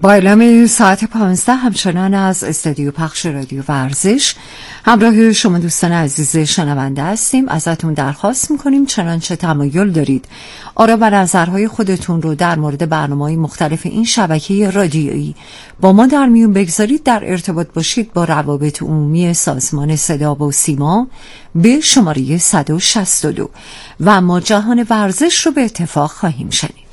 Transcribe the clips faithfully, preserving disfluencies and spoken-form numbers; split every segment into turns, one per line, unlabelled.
با اعلام ساعت پانزده همچنان از استودیو پخش رادیو ورزش همراه شما دوستان عزیز شنونده هستیم. ازتون درخواست میکنیم چنانچه تمایل دارید آرا و نظرهای خودتون رو در مورد برنامه‌های مختلف این شبکه رادیویی با ما در میون بگذارید، در ارتباط باشید با روابط عمومی سازمان صدا و سیما به شماره صد و شصت و دو و ما جهان ورزش رو به اتفاق خواهیم شنید.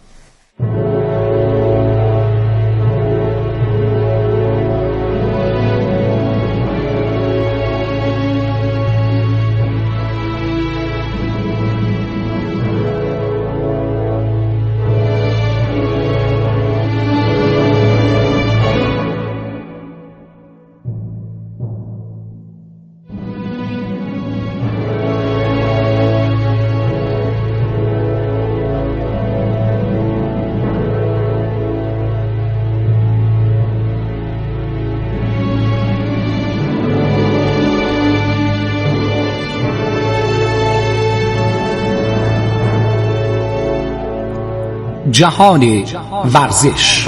جهان ورزش.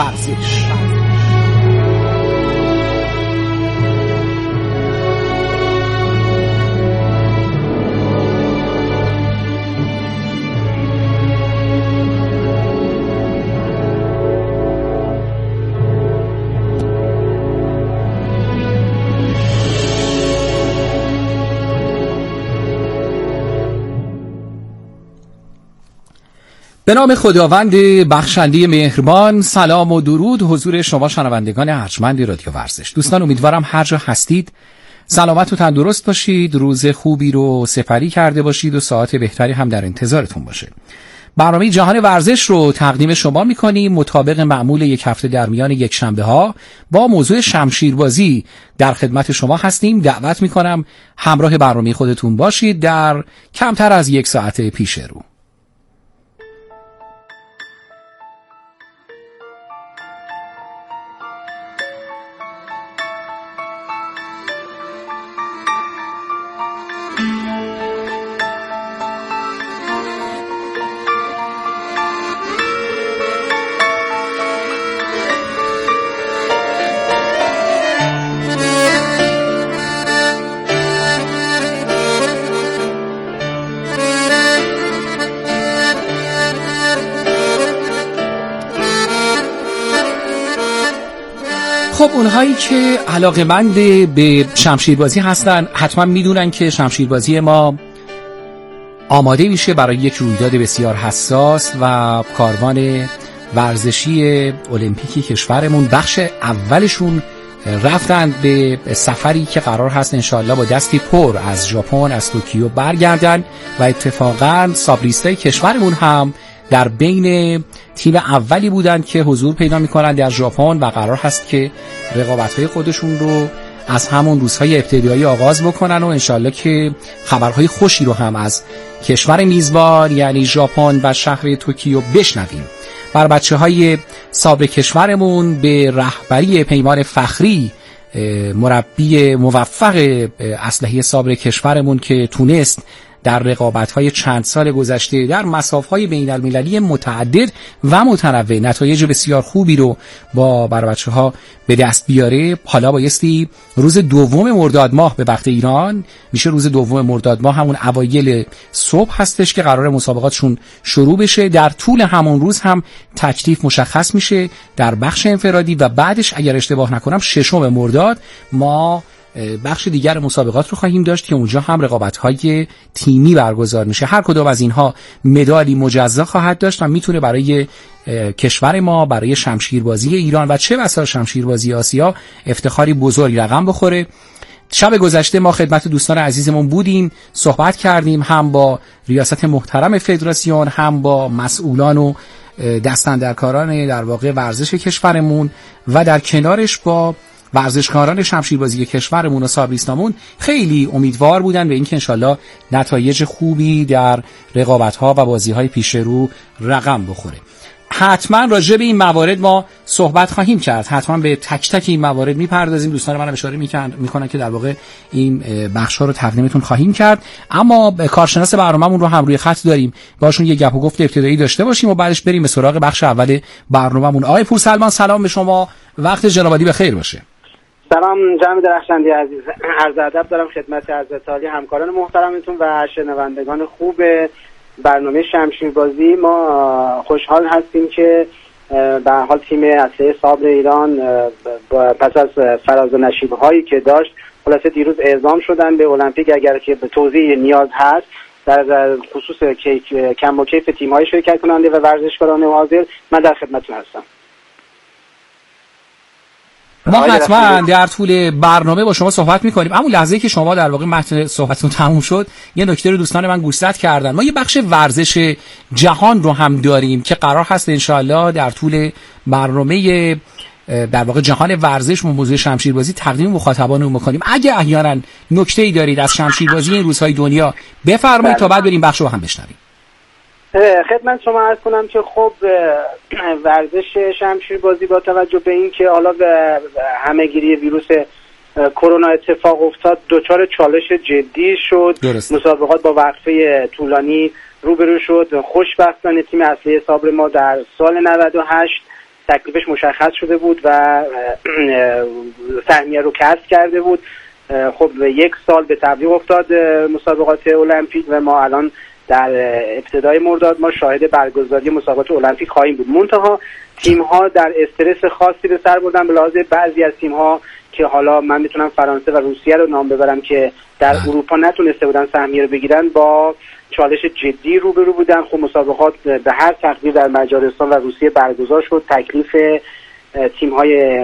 به نام خداوند بخشنده مهربان، سلام و درود حضور شما شنوندگان ارجمند رادیو ورزش. دوستان، امیدوارم هر جا هستید سلامت و تندرست باشید، روز خوبی رو سپری کرده باشید و ساعت بهتری هم در انتظارتون باشه. برنامه جهان ورزش رو تقدیم شما می‌کنیم مطابق معمول یک هفته در میان یک شنبه ها با موضوع شمشیربازی در خدمت شما هستیم. دعوت می‌کنم همراه برنامه خودتون باشید در کمتر از یک ساعت پیش رو. خب اونهایی که علاقه‌مند به شمشیربازی هستن حتما میدونن که شمشیربازی ما آماده میشه برای یک رویداد بسیار حساس و کاروان ورزشی المپیکی کشورمون بخش اولشون رفتن به سفری که قرار هست انشاءالله با دستی پر از ژاپن، از توکیو برگردن و اتفاقا سابلیستای کشورمون هم در بین تیم اولی بودند که حضور پیدا می‌کنند در ژاپن و قرار هست که رقابت‌های خودشون رو از همون روزهای ابتدایی آغاز بکنن و انشالله که خبرهای خوشی رو هم از کشور میزبان یعنی ژاپن و شهر توکیو بشنویم. بر بچه‌های سابق کشورمون به رهبری پیمان فخری، مربی موفق اسلحه سابق کشورمون که تونست در رقابت‌های چند سال گذشته در مسافه‌های بین‌المللی متعدد و متنوع نتایج بسیار خوبی رو با بر بچه‌ها به دست بیاره، حالا بایستی روز دوم مرداد ماه به وقت ایران میشه روز دوم مرداد ماه همون اوایل صبح هستش که قرار مسابقاتشون شروع بشه. در طول همون روز هم تکلیف مشخص میشه در بخش انفرادی و بعدش اگر اشتباه نکنم ششم مرداد ما بخش دیگر مسابقات رو خواهیم داشت که اونجا هم رقابت‌های تیمی برگزار میشه. هر کدوم از اینها مدالی مجزا خواهد داشت و میتونه برای کشور ما، برای شمشیربازی ایران و چه بسا شمشیربازی آسیا افتخاری بزرگی رقم بخوره. شب گذشته ما خدمت دوستان عزیزمون بودیم، صحبت کردیم هم با ریاست محترم فدراسیون، هم با مسئولان و دستاندرکاران در واقع ورزش کشورمون و در کنارش با ورزشکاران شمشیربازی کشورمون و سابلیستامون. خیلی امیدوار بودن به اینکه انشالله نتایج خوبی در رقابت‌ها و بازی‌های پیش رو رقم بخوره. حتما راجع به این موارد ما صحبت خواهیم کرد، حتما به تک تک این موارد میپردازیم. دوستان من اشاره میکنن که در واقع این بخش‌ها رو تقدیمتون خواهیم کرد، اما کارشناس برنامه‌مون رو هم روی خط داریم، باشون یه گپ و گفت ابتدایی داشته باشیم و بعدش بریم به سراغ بخش اول برنامه‌مون. آقای پورسلمان سلام به شما، وقت جناب عالی بخیر باشه.
سلام جناب درخشندی عزیز، عرض ادب دارم خدمت حضرت عالی، همکاران محترمتون و شنوندگان خوب برنامه شمشیربازی. ما خوشحال هستیم که به هر حال تیم اسلحه صابر ایران پس از فراز و نشیب‌هایی که داشت خلاصه دیروز اعزام شدن به المپیک. اگر که به توضیح نیاز هست در خصوص کم و کیف تیم‌های شرکت کننده و ورزشکاران حاضر، من در خدمتتون هستم.
ما حتما در طول برنامه با شما صحبت میکنیم. اما لحظه‌ای که شما در واقع متن صحبتتون تموم شد، یه نکته رو دوستان من گوشزد کردن. ما یه بخش ورزش جهان رو هم داریم که قرار هست انشاءالله در طول برنامه در واقع جهان ورزش و موضوع شمشیربازی تقدیم مخاطبانمون میکنیم. اگه احیانا نکته‌ای دارید از شمشیربازی این روزهای دنیا بفرمایید تا بعد بریم بخش رو هم بشنویم.
خدمت شما عرض کنم که خب ورزش شمشیربازی با توجه به این که حالا به همه‌گیری ویروس کرونا اتفاق افتاد دچار چالش جدی شد. درست. مسابقات با وقفه طولانی روبرو شد. خوشبختانه تیم اسلحه صابر ما در سال نود و هشت تکلیفش مشخص شده بود و سهمیه رو کسب کرده بود. خب یک سال به تعویق افتاد مسابقات المپیک و ما الان در ابتدای مرداد ما شاهد برگزاری مسابقات المپیک خواهیم بود. منتها تیم‌ها در استرس خاصی به سر بردن به لحاظ بعضی از تیم‌ها که حالا من میتونم فرانسه و روسیه رو نام ببرم که در اروپا نتونسته بودن سهمیه رو بگیرن، با چالش جدی روبرو بودن. خب مسابقات به هر تقدیر در مجارستان و روسیه برگزار شد. تکلیف تیم‌های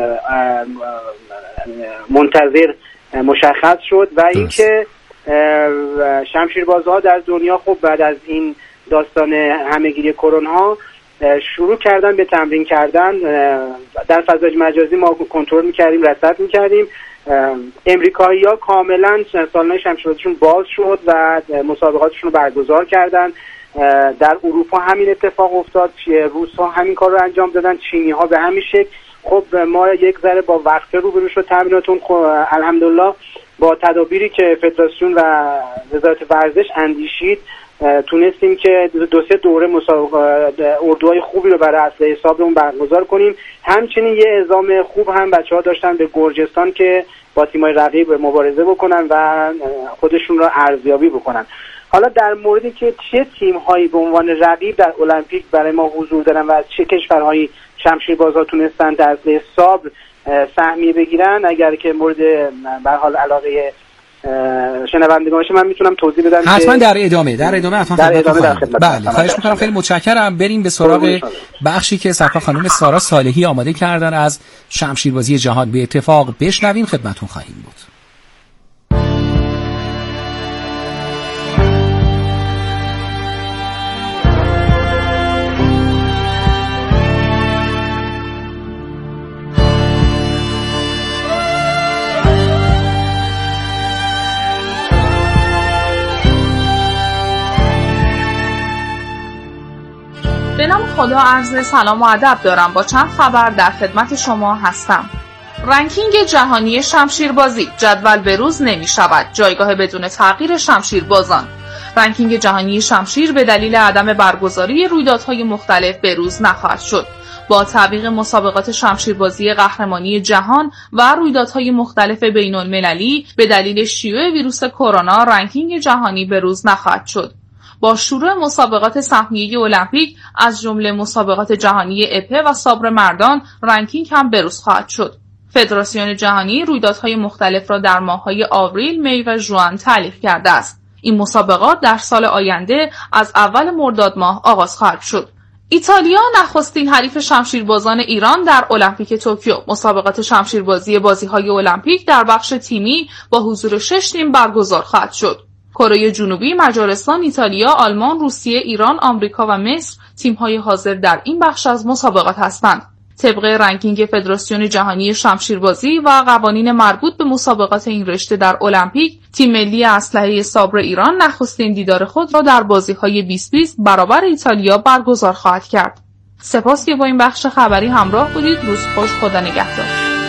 منتظر مشخص شد و اینکه شمشیربازها در دنیا خب بعد از این داستان همه‌گیری کرونا شروع کردن به تمرین کردن. در فضای مجازی ما کنترل می‌کردیم، رصد می‌کردیم. امریکایی‌ها کاملا سالن‌های شمشیربازیشون باز شد و مسابقاتشون رو برگزار کردن. در اروپا همین اتفاق افتاد، روس‌ها همین کار رو انجام دادن، چینی‌ها به همین شکل. خب ما یک ذره با وقفه روبرو شد تمریناتون. خب الحمدلله با تدابیری که فدراسیون و وزارت ورزش اندیشید تونستیم که دو سه دوره مسابقات اردوهای خوبی رو برای اسلحه صابرمون برگزار کنیم. همچنین یه اعزام خوب هم بچه‌ها داشتن به گرجستان که با تیم‌های رقیب مبارزه بکنن و خودشون رو ارزیابی بکنن. حالا در موردی که چه تیم‌هایی به عنوان رقیب در المپیک برای ما حضور دارن و از چه کشورهایی شمشیربازها تونستن در اسلحه صابر سهمیه بگیرن، اگر که مورد به حال علاقه شنوندگان باشه من میتونم توضیح بدم.
حتما در ادامه در ادامه حتما در ادامه در خدمت. بله خواهش می‌کنم، خیلی متشکرم. بریم به سراغ بخشی که سرکار خانم سارا صالحی آماده کردن از شمشیربازی جهان. به اتفاق بشنویم، خدمتتون خواهیم بود.
به نام خدا عرض سلام و ادب دارم. با چند خبر در خدمت شما هستم. رنکینگ جهانی شمشیربازی، جدول بروز نمی شود، جایگاه بدون تغییر شمشیربازان. رنکینگ جهانی شمشیر به دلیل عدم برگزاری رویدادهای مختلف بروز نخواهد شد. با تعویق مسابقات شمشیربازی قهرمانی جهان و رویدادهای مختلف بین المللی به دلیل شیوع ویروس کرونا، رنکینگ جهانی بروز نخواهد شد. با شروع مسابقات سهمیه المپیک از جمله مسابقات جهانی اپه و صابر مردان، رنکینگ هم بروز خواهد شد. فدراسیون جهانی رویدادهای مختلف را در ماه‌های آوریل، می و ژوئن تعلیق کرده است. این مسابقات در سال آینده از اول مرداد ماه آغاز خواهد شد. ایتالیا نخستین حریف شمشیربازان ایران در المپیک توکیو. مسابقات شمشیربازی بازی‌های المپیک در بخش تیمی با حضور شش تیم برگزار خواهد شد. کره جنوبی، مجارستان، ایتالیا، آلمان، روسیه، ایران، آمریکا و مصر تیم‌های حاضر در این بخش از مسابقات هستند. طبق رنکینگ فدراسیون جهانی شمشیربازی و قوانین مربوط به مسابقات این رشته در المپیک، تیم ملی اسلحه صابر ایران نخستین دیدار خود را در بازی‌های بیست بیست برابر ایتالیا برگزار خواهد کرد. سپاس که با این بخش خبری همراه بودید. روز خوش، خدا نگهدار.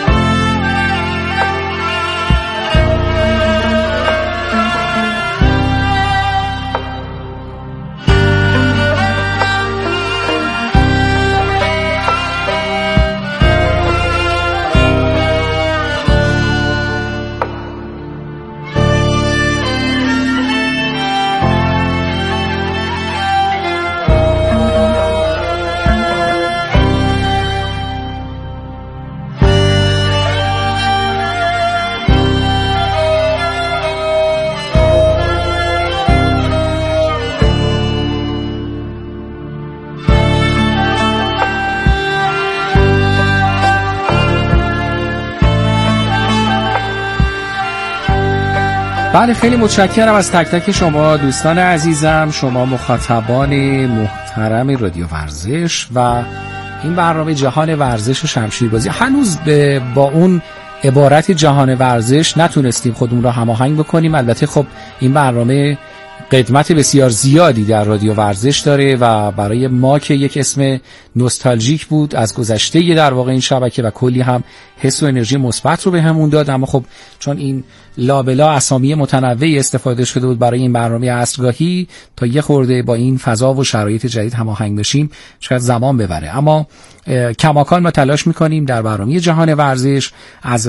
بله، خیلی متشکرم از تک تک شما دوستان عزیزم، شما مخاطبان محترم رادیو ورزش و این برنامه جهان ورزش و شمشیربازی. هنوز با اون عبارت جهان ورزش نتونستیم خودمون را هماهنگ بکنیم. البته خب این برنامه قدمت بسیار زیادی در رادیو ورزش داره و برای ما که یک اسم نوستالژیک بود از گذشته در واقع این شبکه و کلی هم حس و انرژی مثبت رو بهمون داد، اما خب چون این لابلا اسامی متنوعی استفاده شده بود برای این برنامه عصرگاهی، تا یه خورده با این فضا و شرایط جدید هماهنگ بشیم شاید زمان ببره، اما کماکان ما تلاش میکنیم در برنامه جهان ورزش از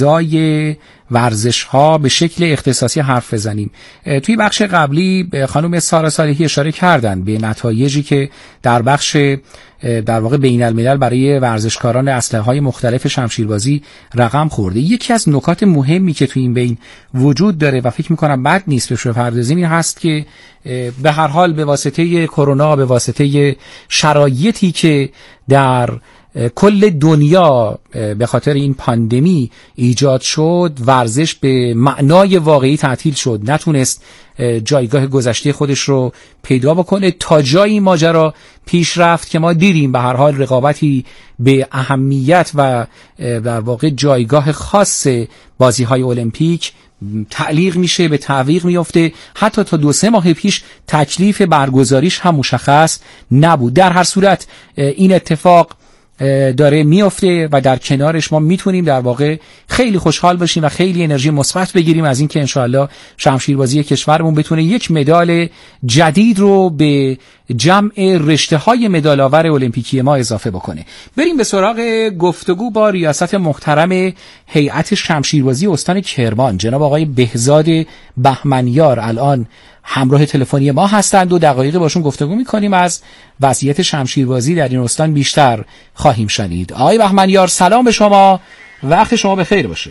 فضای ورزش ها به شکل اختصاصی حرف بزنیم. توی بخش قبلی خانم سارا صالحی اشاره کردن به نتایجی که در بخش در واقع بین الملل برای ورزشکاران اسلحه‌های مختلف شمشیربازی رقم خورده. یکی از نکات مهمی که توی این بین وجود داره و فکر میکنم بد نیست بهش بپردازیم این هست که به هر حال به واسطه کرونا، به واسطه شرایطی که در کل دنیا به خاطر این پاندمی ایجاد شد، ورزش به معنای واقعی تعطیل شد، نتونست جایگاه گذشته خودش رو پیدا بکنه. تا جایی ماجرا پیش رفت که ما دیدیم به هر حال رقابتی به اهمیت و در واقع جایگاه خاص بازی‌های المپیک تعلیق میشه، به تعویق میفته. حتی تا دو سه ماه پیش تکلیف برگزاریش هم مشخص نبود. در هر صورت این اتفاق داره میفته و در کنارش ما میتونیم در واقع خیلی خوشحال باشیم و خیلی انرژی مثبت بگیریم از اینکه انشاءالله شمشیربازی کشورمون بتونه یک مدال جدید رو به جمع رشته‌های مدال‌آور المپیکی ما اضافه بکنه. بریم به سراغ گفتگو با ریاست محترم هیئت شمشیربازی استان کرمان، جناب آقای بهزاد بهمنیار الان همراه تلفنی ما هستند و دقایقی باشون گفتگو میکنیم. از وضعیت شمشیربازی در این استان بیشتر خواهیم شنید. آقای بهمنیار سلام به شما، وقت شما بخیر باشه.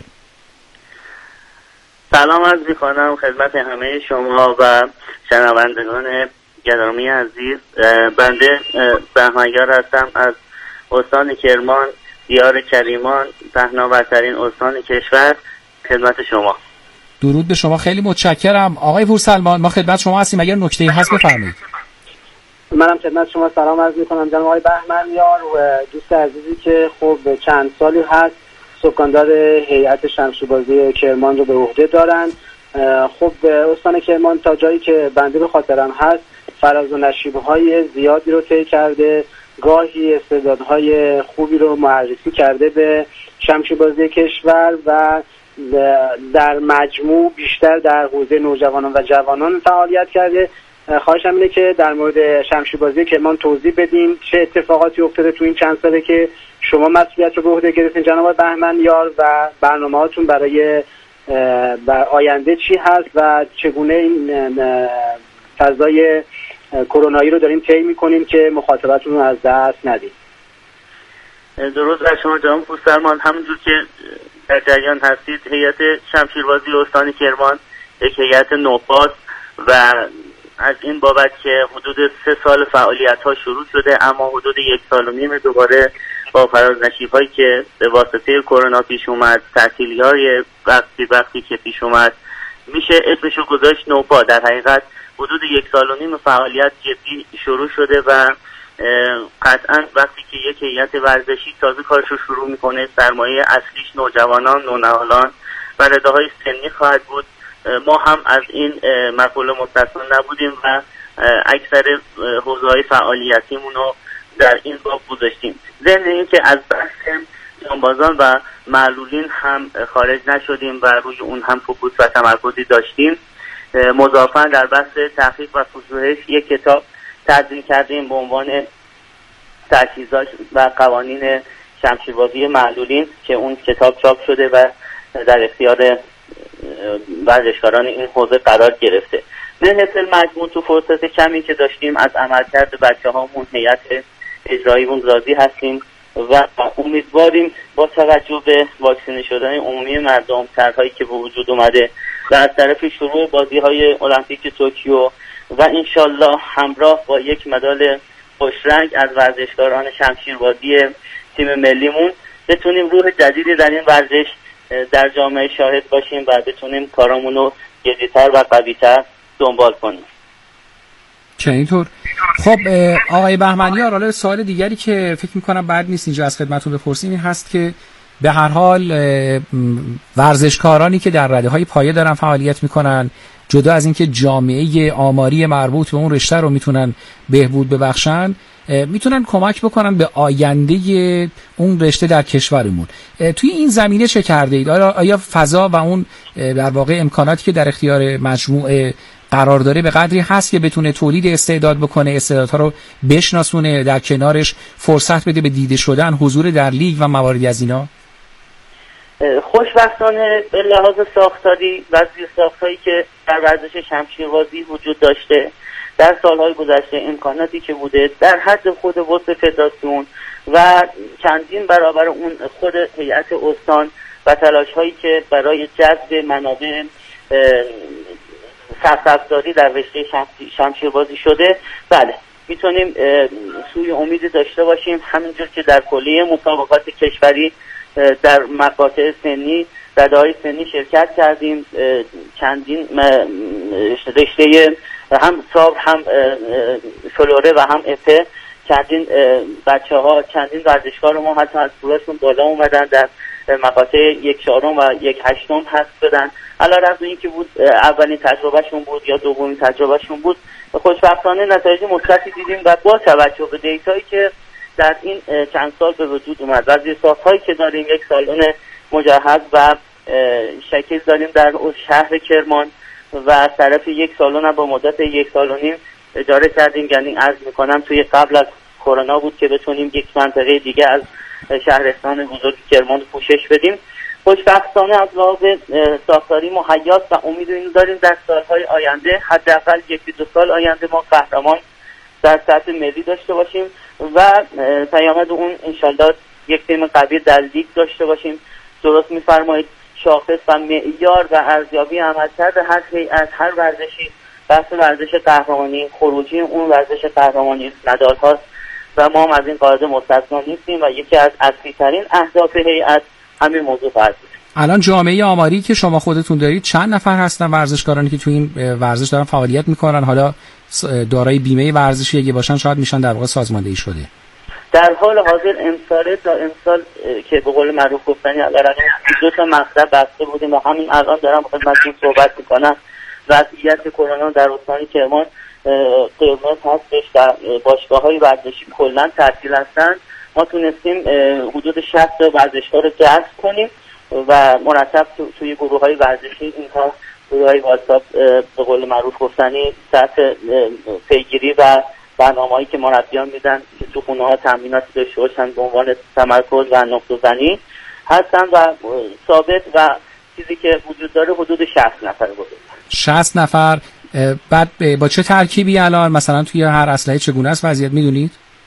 سلام عرض میکنم خدمت همه شما و شنوندگان گرامی عزیز. بنده بهمنیار هستم از استان کرمان، دیار کریمان، پهناورترین استان کشور. خدمت شما.
درود به شما، خیلی متشکرم. آقای پورسلمان ما خدمت شما هستیم، اگر نکته‌ای هست بفرمایید.
منم خدمت شما سلام عرض می‌کنم جناب آقای بهمنیار و دوست عزیزی که خب چند سالی هست سکاندار هیئت شمشیربازی کرمان رو به عهده دارن. خب استان کرمان تا جایی که بنده به خاطرم هست فراز و نشیب‌های زیادی رو طی کرده، گاهی استعدادهای خوبی رو معرفی کرده به شمشیربازی کشور و در مجموع بیشتر در حوزه نوجوانان و جوانان فعالیت کرده. خواهشم اینه که در مورد شمشیربازی کرمان توضیح بدین چه اتفاقاتی افتاده تو این چند ساله که شما مسئولیت رو به عهده گرفتین جناب بهمنیار و برنامه‌هاتون برای آینده چی هست و چگونه این فضای کرونایی رو داریم طی می‌کنیم که مخاطبتون رو از دست ندید.
درود بر شما جناب پورسلمان. همونجور که در جریان هستید هیئت شمشیربازی استان کرمان یک هیئت نوپاس و از این بابت که حدود سه سال فعالیت ها شروع شده، اما حدود یک سال و نیم دوباره با فرازنشیب هایی که به واسطه کرونا پیش اومد، تعطیلی های وقتی وقتی که پیش اومد، میشه اسمشو گذاشت نوپا. در حقیقت حدود یک سال و نیم فعالیت جدی شروع شده و قطعا وقتی که یک هیئت ورزشی تازه کارش رو شروع میکنه سرمایه اصلیش نوجوانان، نونهالان و رده‌های سنی خواهد بود. ما هم از این مقوله مستثنا نبودیم و اکثر حوزه‌های فعالیتیمون رو در این باب گذاشتیم. ضمن این که از بحث جانبازان و معلولین هم خارج نشدیم و روی اون هم فوکوس و تمرکزی داشتیم. مضافاً در بحث تحقیق و پژوهش یک کتاب تدوین کردیم به عنوان تجهیزات و قوانین شمشیربازی معلولین که اون کتاب چاپ شده و در اختیار ورزشکاران این حوزه قرار گرفته. به حیث المجموع تو فرصت کمی که داشتیم از عملکرد بچه‌هامون، هیئت اجراییمون راضی هستیم و امیدواریم با توجه به واکسینه شدن عمومی مردم، طرح‌هایی که به وجود اومده و از طرف شروع بازی‌های المپیک توکیو و انشالله همراه با یک مدال خوشرنگ از ورزشکاران شمشیربازی تیم ملیمون بتونیم روح جدیدی در این ورزش در جامعه شاهد باشیم و بتونیم کارامون رو جدی‌تر و قوی‌تر دنبال کنیم.
چه اینطور. خب آقای بهمنیار، حالا سوال دیگری که فکر میکنم بد نیست اینجا از خدمتتون بپرسیم این هست که به هر حال ورزشکارانی که در رده‌های پایه دارن فعالیت میکنن، جدا از اینکه جامعه آماری مربوط به اون رشته رو میتونن بهبود ببخشن، میتونن کمک بکنن به آینده اون رشته در کشورمون. توی این زمینه چه کرده اید؟ آیا فضا و اون در واقع امکاناتی که در اختیار مجموعه قرار داره به قدری هست که بتونه تولید استعداد بکنه، استعدادها رو بشناسونه، در کنارش فرصت بده به دیده شدن، حضور در لیگ و مواردی از اینا؟
خوشبختانه به لحاظ ساختاری و زیرساخت‌هایی که در ورزش شمشیربازی وجود داشته در سالهای گذشته، امکاناتی که بوده در حد خود وسط فدراسیون و چندین برابر اون خود هیئت استان و تلاش‌هایی که برای جذب منابع سرسبزداری در رشته شمشیربازی شده، بله میتونیم سوی امیدی داشته باشیم. همینجور که در کلیه مسابقات کشوری در مقاطع سنی، رده‌های سنی شرکت کردیم، چندین رشته هم ساب هم فلوره و هم اپه، چندین بچه ها، چندین ورزشکار ما حتی از پولاشون بالا اومدن، در مقاطع یک چهارم و یک هشتم حذف شدن. علیرغم اینکه بود اولین تجربهشون بود یا دومین تجربهشون بود، خوشبختانه نتایج مثبتی دیدیم و با توجه به دیتایی که در این چند سال به وجود اومد و زیرساخت‌هایی که داریم، یک سالن مجهز و شکل داریم در شهر کرمان و از طرف یک سالن با مدت یک سال و نیم اجاره کردیم. یعنی عرض میکنم توی قبل از کرونا بود که بتونیم یک منطقه دیگه از شهرستان بزرگ کرمان پوشش بدیم. خوشبختانه از لحاظ ساختاری مهیاست و امید اینو داریم در سالهای آینده، حداقل یکی دو سال آینده، ما قهرمان در سطح ملی داشته باشیم و پیامد اون انشالله یک تیم قوی در لیگ داشته باشیم. درست میفرمایید، شاخص و معیار و ارزیابی عملکرد هر هیئت، هر ورزشی، بحث ورزش قهرمانی، خروجی اون ورزش قهرمانی مدال هاست و ما هم از این قاعده مستثنا نیستیم و یکی از اصلی ترین اهداف هیئت همین موضوع فرض.
الان جامعه آماری که شما خودتون دارید چند نفر هستن ورزشکارانی که تو این ورزش دارن فعالیت میکنن؟ حالا دارای بیمه ورزشی اگه باشن شاید میشن در واقع سازماندهی شده. در حال حاضر امسال تا امسال که به قول معروف گفتنی علیرغم دو تا مقطع بسته بودیم و همین الان دارم خدمتتون صحبت میکنم، وضعیت کرونا در استان کرمان قرمز هستش و باشگاه‌های ورزشی کلا تعطیل هستن. ما تونستیم حدود شصت تا ورزشکار رو جذب کنیم و مرتب تو توی گروه‌های ورزشی اینها گروه‌های واتساپ به قول معروف گفتنی سطح پیگیری و برنامه‌هایی که مربیان میدن که تو خونه‌ها تمرینات داشته باشن به عنوان تمرکز و نقطه‌زنی هستن و ثابت و چیزی که وجود داره حدود شصت نفر بود. شصت نفر. بعد با چه ترکیبی الان مثلا توی هر اسلحه چگونه است وضعیت میدونید؟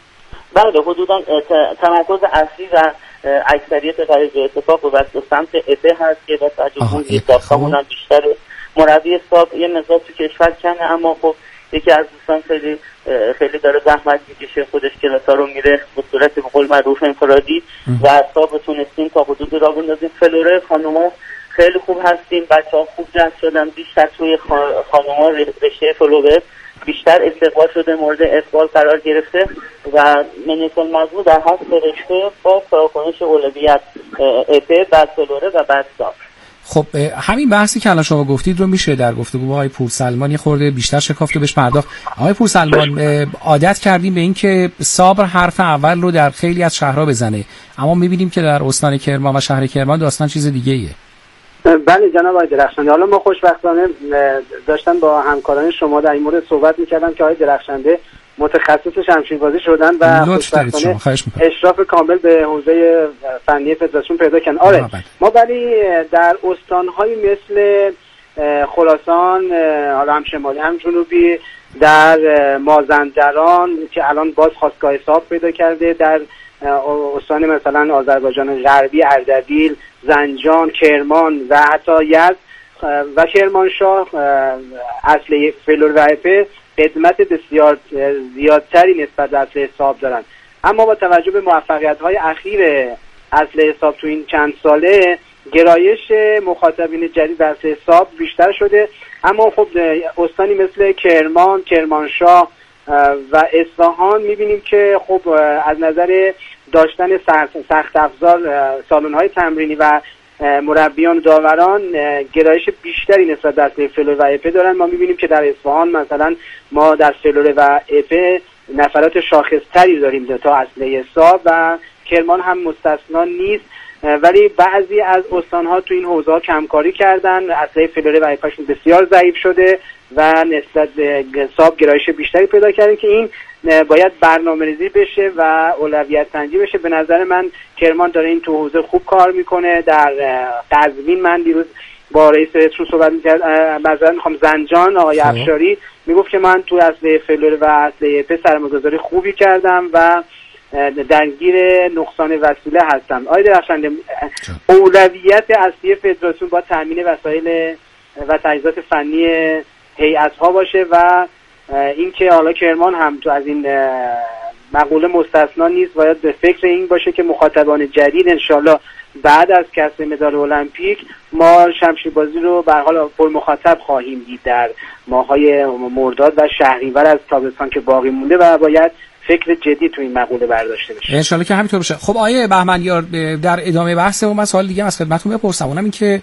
بله حدودا تمرکز اصلی و اکثریت غیر اتفاق و واسه سمت اپه هست که با توجه به ساختمون بیشتر مربی حساب یه مقدار تو کشور کمه، اما خب یکی از دوستان خیلی خیلی داره زحمت میکشه، خودش کلاسا رو میره به صورت به قول معروف انفرادی و حساب تونستیم تا حدود را بندازیم. فلوره خانوما خیلی خوب هستیم، بچه‌ها خوب جذب شدن، بیشتر توی خانوما رشته فلوره بیشتر استقبال شده، مورد اقبال قرار گرفته و منیکل موضوع در هفت رشته با فراکنش اولویت اپه، بعد فلوره و بعد ساب.
خب همین بحثی که الان شما گفتید رو میشه در گفتگو با آقای پورسلمان یه خورده بیشتر شکافت و بهش پرداخت. آقای پورسلمان، عادت کردیم به این که صبر حرف اول رو در خیلی از شهرها بزنه، اما میبینیم که در استان کرمان و شهر کرمان داستان چیز دیگه ایه.
بله جناب آقای درخشنده، حالا ما خوشبختانه داشتن با همکاران شما در این مورد صحبت میکردم که آقای درخشنده متخصص شمشیربازی شدن و خوشبختانه اشراف کامل به حوزه فنی فدراسیون پیدا کردن. آره ما ولی در استان‌های مثل خراسان، حالا هم شمالی هم جنوبی، در مازندران که الان باز خاستگاه حساب پیدا کرده، در استان مثلا آذربایجان غربی، اردبیل، زنجان، کرمان و حتی یزد و کرمانشاه اصل فلوروایپ خدمت بسیار زیادتری نسبت به اصل حساب دارن. اما با توجه به موفقیت‌های اخیر اصل حساب تو این چند ساله، گرایش مخاطبین جدید به اصل حساب بیشتر شده. اما خب استانی مثل کرمان، کرمانشاه و اصفهان می‌بینیم که خب از نظر داشتن سخت افزار سالن‌های تمرینی و مربیان داوران گرایش بیشتری نسبت به اصل فلوروایپ دارن. ما می‌بینیم که در اصفهان مثلا ما در فلوروایپ نفرات شاخص‌تری داریم تا اصل حساب و کرمان هم مستثنا نیست، ولی بعضی از استان‌ها تو این حوزه‌ها کمکاری کردن، اصل فلوروایپشون بسیار ضعیف شده و نسبت به حساب گرایش بیشتری پیدا کردن که این باید برنامه‌ریزی بشه و اولویت سنجی بشه. به نظر من کرمان داره این تو حوزه خوب کار میکنه. در قزوین من دیروز با رئیس رو صحبت می‌کرد، مثلا میخوام زنجان آقای افشاری میگفت که من تو اصل فلور و اصل پ سرمایه‌گذاری خوبی کردم و درگیر نقصان وسیله هستم. آقای درخشنده، اولویت اصلی فدراسیون با تامین وسایل و تجهیزات فنی هیئت‌ها باشه و اینکه حالا کرمان هم تو از این مقوله مستثنا نیست، باید به فکر این باشه که مخاطبان جدید انشالله بعد از کسب مدال المپیک ما شمشیربازی رو به هر حال پر مخاطب خواهیم دید در ماه‌های مرداد و شهریور از تابستان که باقی مونده و باید فکر جدی تو این مقوله برداشته بشه.
ان شاءالله که همینطور بشه. خب آیه بهمنیار، در ادامه بحث و من سوال دیگه از خدمتتون بپرسم، اونم این که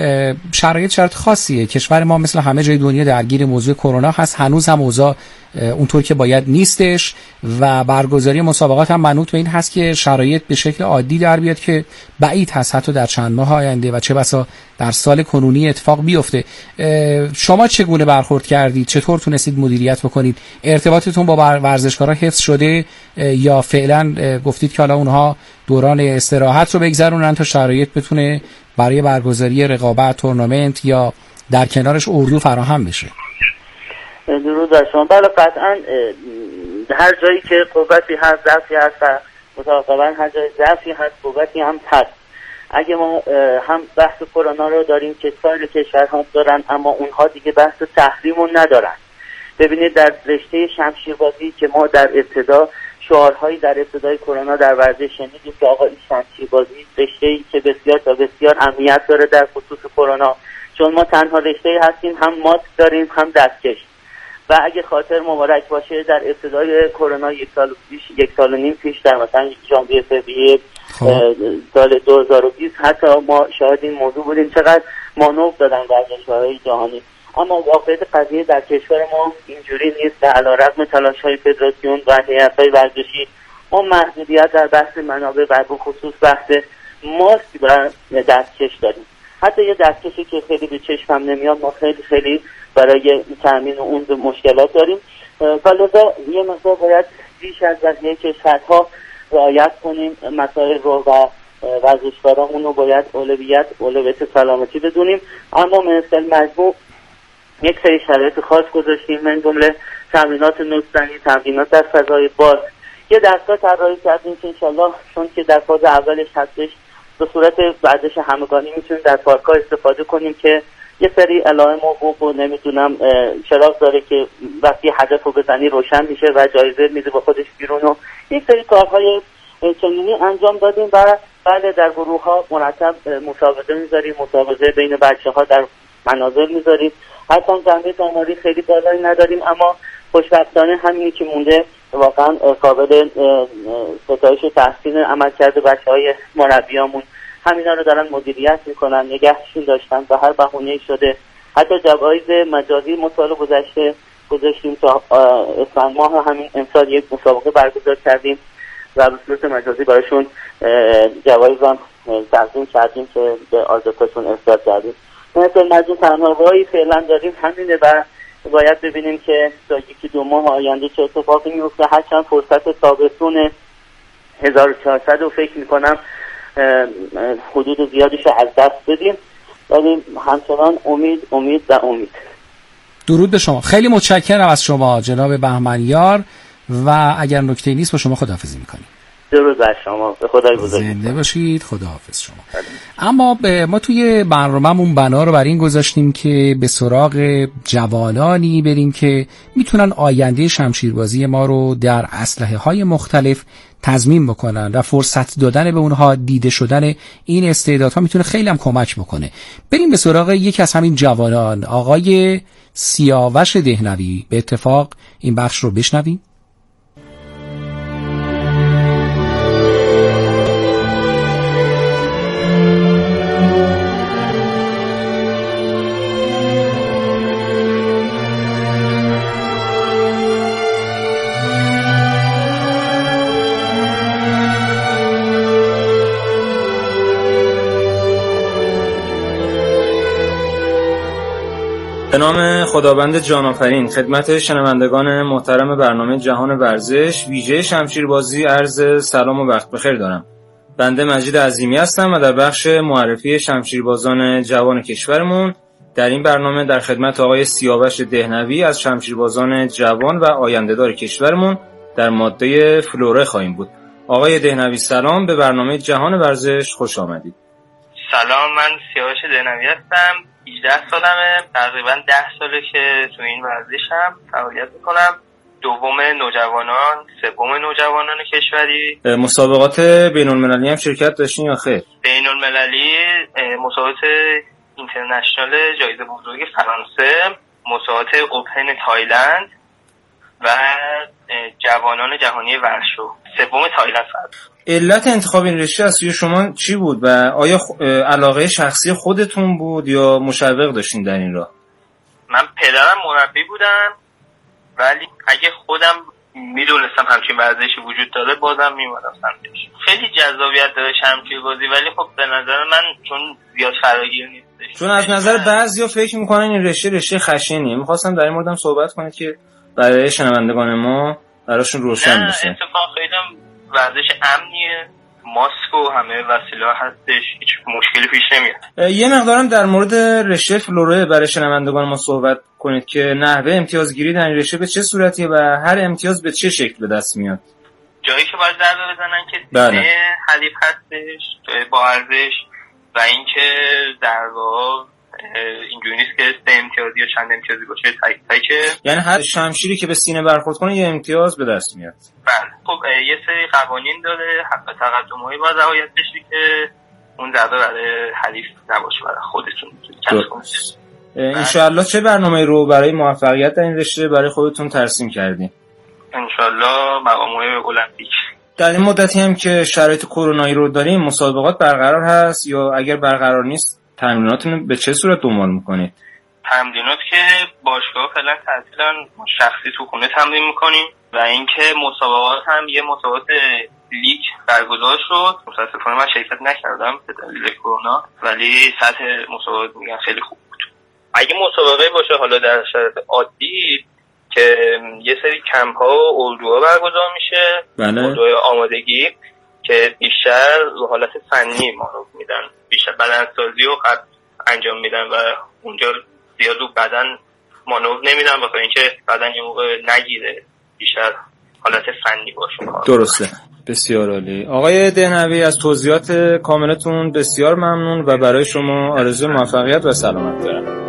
شرایط شرط خاصیه، کشور ما مثل همه جای دنیا درگیر موضوع کرونا هست، هنوز هم اوضاع اونطور که باید نیستش و برگزاری مسابقات هم منوط به این هست که شرایط به شکل عادی در بیاد که بعید هست حتی در چند ماه آینده و چه بسا در سال کنونی اتفاق بیفته. شما چگونه برخورد کردید؟ چطور تونستید مدیریت بکنید؟ ارتباطتون با ورزشکارا حفظ شده یا فعلا گفتید که حالا اونها دوران استراحت رو بگذرونن تا شرایط بتونه برای برگزاری رقابت، تورنمنت یا در کنارش اردو فراهم بشه؟
درود بر شما. بله قطعا هر جایی که قوتی هست ضعفی هست و متأسفانه هر جای ضعفی هست قوتی هم هست. اگه ما هم بحث کرونا رو داریم که سایر کشورها دارن اما اونها دیگه بحث تحریمو ندارن. ببینید در رشته شمشیربازی که ما در ابتدا شعارهایی در ابتدای کرونا در ورزش شنیدیم که آقا این شمشیربازی رشته‌ای که بسیار تا بسیار اهمیت داره در خصوص کرونا، چون ما تنها رشته‌ای هستیم هم ماسک داریم هم دستکش. و اگه خاطر مبارک باشه در ابتدای کرونا یک سال پیش یک سال و نیم پیش در مثلا ژانویه فوریه سال دو هزار و بیست حتی ما شاهد این موضوع بودیم چقدر مانور دادن ورزشکارهای جهانی. اما واقعیت قضیه در کشور ما اینجوری نیست و علیرغم تلاش‌های فدراسیون و هیئت‌های ورزشی ما محدودیت در بحث منابع و به خصوص بحث ماسک و دستکش داریم. حتی یه دستکشی که خیلی به چشمم نمیاد ما خیلی خیلی برای تامین اون مشکلات داریم. فلذا یه مقدار باید بیش از بقیه کشورها رعایت کنیم مسائل رو و ورزشکارامون رو باید اولویت اولویت سلامتی بدونیم. اما مثل مجموع یک سری شرایط خاص گذاشتیم، من جمله تمرینات نوستنی، تمرینات در فضای باز. یه دستگاه طراحی کردیم که انشالله چون که در فاز اولش هستش به صورت ورزش همگانی میتونیم در پارک‌ها استفاده کنیم که یه سری علائم و و نمیدونم چراغ داره که وقتی هدف رو بزنی روشن میشه و جایزه میده با خودش بیرون و یک سری کارهای چنینی انجام دادیم و بعد در گروه ها مرتب مسابقه میذاریم، مسابقه بین بچه ها در منازل میذاریم. حتی جنبه آماری خیلی بالایی نداریم اما خوشبختانه همینی که مونده واقعا قابل ستایش و تحسین عمل کرده بچه های مربیامون همینا رو دارن مدیریت میکنن، نگهشون داشتن و هر بهونه‌ای شده. حتی جوایز مجازی مسابقه گذشته گذاشتیم تا اسفند ماه همین امسال یک مسابقه برگزار کردیم و به صورت مجازی براشون جوایز هم تقدیم کردیم که به آزادتاشون اصدار کردیم. مثلا مجموع تنها راهی فعلا داریم همینه و باید ببینیم که تا یکی دو ماه آینده چه اتفاقی میفته. هرچند فرصت تابستون هزار و چهارصد رو فکر میکنم حدود زیادیش رو از دست بدیم، ولی همچنان امید امید و امید.
درود به شما. خیلی متشکرم از شما جناب بهمنیار و اگر نکته نیست با شما خداحافظی میکنیم.
درود بر شما، به خدای بزرگ.
زنده باشید، خداحافظ شما. اما ما توی برنامه‌مون بنا رو بر این گذاشتیم که به سراغ جوانانی بریم که میتونن آینده شمشیربازی ما رو در اسلحه‌های مختلف تضمین بکنن و فرصت دادن به اونها دیده شدن این استعدادها میتونه خیلی هم کمک بکنه. بریم به سراغ یکی از همین جوانان، آقای سیاوش دهنوی. به اتفاق این بخش رو بشنویم.
به نام خداوند جان آفرین، خدمت شنوندگان محترم برنامه جهان ورزش ویژه شمشیربازی عرض سلام و وقت بخیر دارم. بنده مجید عظیمی هستم و در بخش معرفی شمشیربازان جوان کشورمون در این برنامه در خدمت آقای سیاوش دهنوی از شمشیربازان جوان و آینده‌دار کشورمون در ماده فلوره خواهیم بود. آقای دهنوی سلام، به برنامه جهان ورزش خوش آمدید.
سلام، من سیاوش دهنوی هستم. هجده سالمه، تقریبا ده ساله که تو این ورزشم فعالیت میکنم. دوم نوجوانان، سوم نوجوانان کشوری.
مسابقات بین المللی هم شرکت داشتین یا خیر؟
بین المللی مسابقات اینترنشنال جایزه بزرگ فرانسه، مسابقات اوپن تایلند و جوانان جهانی ورشو سوم تایلند فرد.
علت انتخاب این رشته از سوی شما چی بود و آیا علاقه شخصی خودتون بود یا مشوق داشتین در این راه؟
من پدرم مربی بودم، ولی اگه خودم میدونستم همچین ورزشی وجود داره بازم میومدم سمتش. خیلی جذابیت داره شمشیربازی، ولی خب به نظر من چون زیاد فراگیر نیستش.
چون از نظر بعضیا فکر میکنن این رشته رشته خشنیه. میخواستم در این موردم صحبت کنید که برای شنوندگان ما براشون روشن بشه.
نه، اتفاقا خیلی ورزش امنیه، ماسک و همه وسیله هستش، هیچ مشکلی پیش نمیاد.
یه مقدارم در مورد رشته فلوره برای شنوندگان ما صحبت کنید که نحوه امتیازگیری در این رشته به چه صورتیه و هر امتیاز به چه شکل به دست میاد.
جایی که باید ضربه بزنن که سینه حریف هستش با ارزش و اینکه در واقع اینجوری نیست که سه امتیازی یا چند امتیازی باشه، تک تکه.
یعنی هر شمشیری که به سینه برخورد کنه یه امتیاز به دست میاد.
بله. خب یه سری قوانین داره، حق تقدم‌هایی باید رعایت بشه که اون ضربه برای حریف نباشه، برای خودتون کسب کنید.
انشالله چه برنامه‌ای رو برای موفقیت در این رشته برای خودتون ترسیم کردین؟
انشالله مقام‌های المپیک.
در این مدتی هم که شرایط کرونایی رو داریم مسابقات برقرار هست یا اگر برقرار نیست تمریناتون به چه صورت دنبال میکنید؟
تمرینات که باشگاه فعلا تعطیلن، شخصی تو خونه تمرین میکنیم و اینکه مسابقات هم یه مسابقات لیگ برگزار شد. متاسفانه من شرکت نکردم به دلیل کرونا، ولی سطح مسابقات میگن خیلی خوب بود. اگه مسابقه باشه حالا در شرایط عادی که یه سری کمپ ها و اردوها برگزار میشه،
بله.
اردوهای آمادگی که بیشتر رو حالت فنی مانور میدن، بیشتر بدنسازی رو قد انجام میدن و اونجا زیاد رو بدن مانور نمیدن بخاطر اینکه بدن یه موقع نگیره، بیشتر حالت فنی باشه.
درسته، بسیار عالی. آقای دهنوی از توضیحات کاملتون بسیار ممنون و برای شما آرزوی موفقیت و سلامت دارم.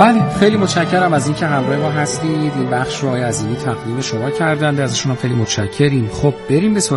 بله خیلی متشکرم از اینکه همراه ما هستید. این بخش رو آقای عظیمی تقدیم شما کردند، ازشون خیلی متشکریم. خب بریم به